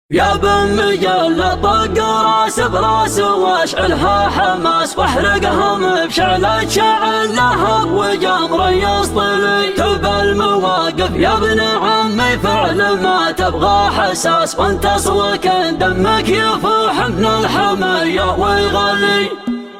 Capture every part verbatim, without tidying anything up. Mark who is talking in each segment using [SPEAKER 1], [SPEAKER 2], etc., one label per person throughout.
[SPEAKER 1] يا بن مجلة طق راس براس واشعلها حماس واحرقهم بشعلة شعل لهب وجمر يصطلي تبى المواقف يا ابن عمي فعل ما تبغى حساس وانت صوك دمك يفوح من الحمية ويغلي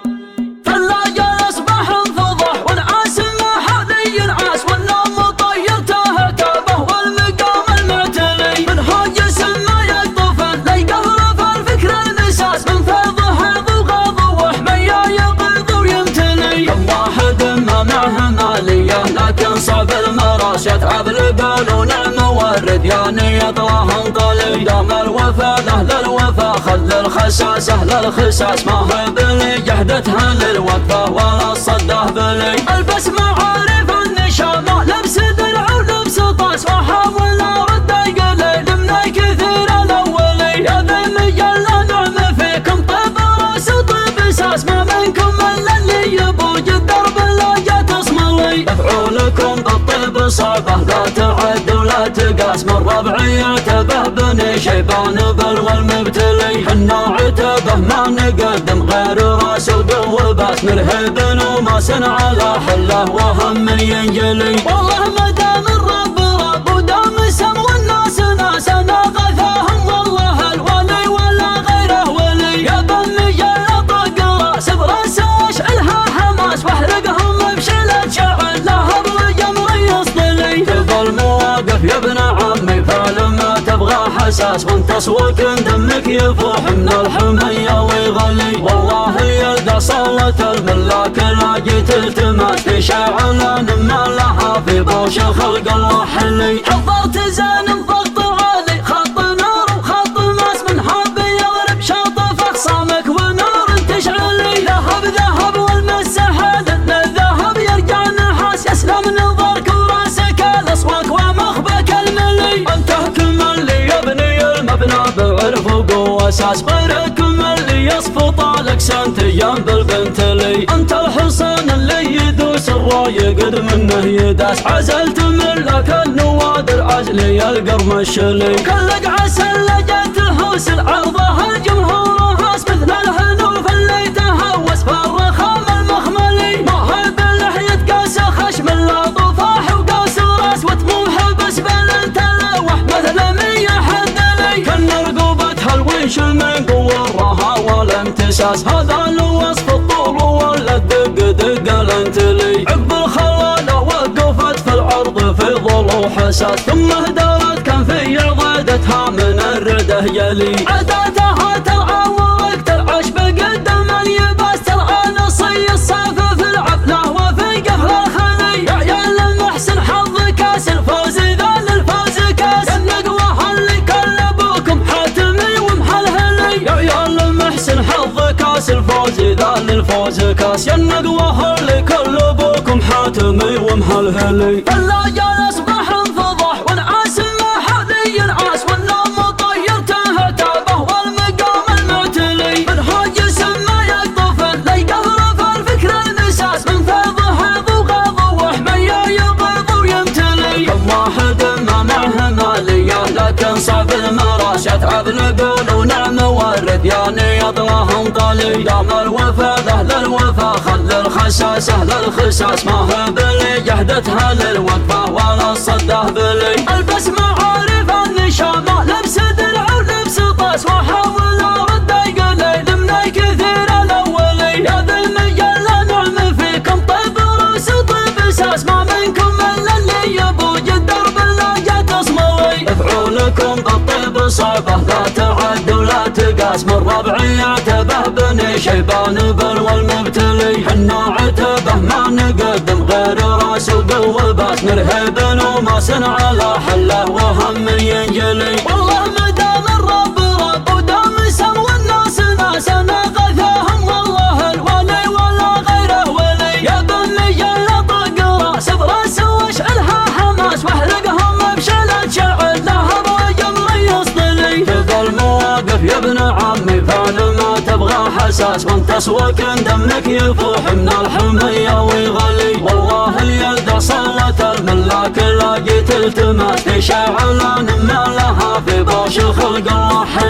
[SPEAKER 1] ثلاجة اصبح انفضح والعاس ما حذي ينعاس والنوم طير تهتبه والمقام المعتلي من هاجس ما يقطف لي قهر فالفكر المساس من فيضه ضغض وحمية يقض ويمتلي كم واحد ما معه مالية لكن صعب المراس يتعب البال ونعم والرديان يطلع انطلي دام الوفا لاهل الوفا خل الخساس اهل الخساس ما هو بلي جهدتها للوقفة ولا الصده بلي البس معارف النشامة لبس درع ولبس طاس واحاول ارد قليل من كثير الاولي يا ذا المجلة نعم فيكم طيب راس وطيب اساس ما منكم الا اللي يبوج الدرب لا جات اصملي دفعوا لكم بالطيب صعبة لا تعد ولا تقاس من ربعي يعتبه بني شيبان بل والمبتلي حنا عتبه ما نقدم غير راس وبوبات مرهب وماس على حله وهم ينجلي والله ما دام الرب رب ودام سم والناس ناس انا غثاهم والله الولي ولا غيره ولي يا بن مجلة طق راس براس واشعلها حماس واحرقهم بشلة شعل لهب وجمر يصطلي تبى المواقف يا ابن عمي فلما تبغى حساس وانت صوك دمك يفوح من الحمية ويغلي والله يلقى صلة الملاك لاقي تلتمس في شعلان ما لها في بوش خلق الله حلي حضرت زين ضغط عالي خط نار وخط ماس من حب يضرب شاطف اخصامك ونار تشعلي ذهب ذهب والمس حادث الذهب يرجع نحاس يسلم نظرك وراسك الاصواك ومخبك الملي انت كمل لي يا ابني المبنى بعرف وقوة اساس غيرك اللي يصفو طالك سنت جنب البنت لي انت الحصان اللي يدوس الراي قد منه يداس عزلت من لك النوادر عزلي القرمش لي كلك عسل لجت هوس العرضه الجمهور هاس مثل الهنوف اللي تهوس فالرخام المخملي ما هي باللحية قاس خشم لا طفاح وقاس راس وطموح بس بل انت لوح مثل مية حد لي كن رقوبتها الويش من قوة والامتساس هذا الوصف الطول ولا الدق دق الانتلي عقب الخلالة وقفت في العرض في ضلوع حساس ثم اهدرت كان في عضدتها من الرده يلي عداتها ترعى ورقت العشب قدم اليباس ترعى نصي الصافة في العفلة وفي قهر الخلي يا عيال المحسن حظ كاس الفوز ذا للفوز كاس النقوة اللي كلبوكم حاتمي ومحلهلي يا عيال المحسن حظ كاس الفوز ذا للفوز كاس يا النقوة اللي كلبوكم حاتمي ومحلهلي ثلاجة اصبح انفضح والعاس ما حذي ينعاس والنوم طير تهتبه والمقام المعتلي من هاجس ما يقطف لي قهر فالفكر المساس من فيضه ضغض وحمية يقض ويمتلي كم واحد ما معه مالية لكن صعب المراس يتعب القول ونعم والرديان يطلع انطلي دام الوفا لاهل الوفا خل الخساس اهل الخساس ما هو بلي جهدتها للوقفة ولا الصده بلي البس معارف النشامة لبس درع ولبس طاس واحاول ارد قليل من كثير الاولي يا ذا المجلة نعم فيكم طيب راس وطيب اساس ما منكم الا اللي يبوج الدرب لا جات اصملي دفعوا لكم بالطيب صعبة لا تعد ولا تقاس من ربعي يعتبه بني شيبان بل والمبتلي حنا عتبه ما نقدم غير راس وبوبات مرهب وماس على حله وهم ينجلي والله ما دام الرب رب ودام سم والناس ناس انا غثاهم والله الولي ولا غيره ولي يا بن مجلة طق راس براس واشعلها حماس واحرقهم بشلة شعل لهب وجمر يصطلي تبى المواقف يا ابن عمي فلما تبغى حساس وانت صوك دمك يفوح من الحمية ويغلي والله يلقى صلة الملاك لاقي تلتمس في شعلان ما لها في بوش خلق الله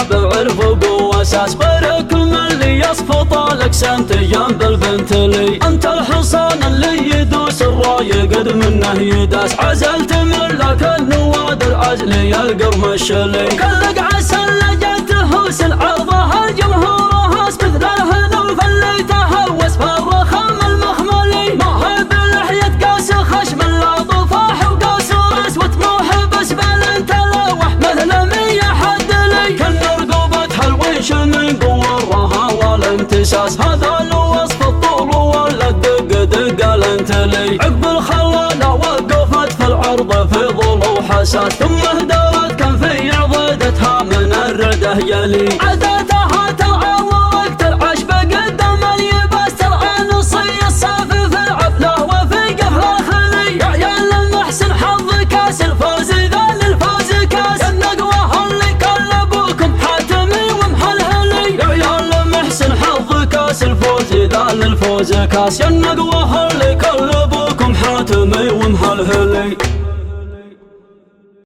[SPEAKER 1] بعرف وقوة اساس غيرك من اللي يصفط لك سنت جنب البنت لي. انت الحصان اللي يدوس الرايقد منه يداس عزلت من لك النواد العزلي القرمش لي. كلك عسل لجته سلعرضها الجمهور هاس مثل الهذوف اللي تهوس فالرخام المخملي. ما هي بلحية قاس خشم لا طفاح وقاس راس وطموح بس بل انت لوح مثل مية حد لي. كل رقوبتها الويش من قوة الرها والامتساس هذا لو وصف الطول ولا الدق دق الانت لي. عقب الخلالة وقفت في العرض في ظل وحساس ثم اهدرت كان في عضدتها من الرده يلي. عدتها تعاورك ترعش بقدام اليباس ترعى نصي الصافي في العفلة وفي قهر الخلي. يا عيال المحسن حظ كاس الفوز ذا للفوز كاس النقوة اللي كلبوكم حاتمي ومحلهلي. يا عيال المحسن حظ كاس الفوز ذا للفوز كاس النقوة اللي كلبوكم حاتمي ومحلهلي.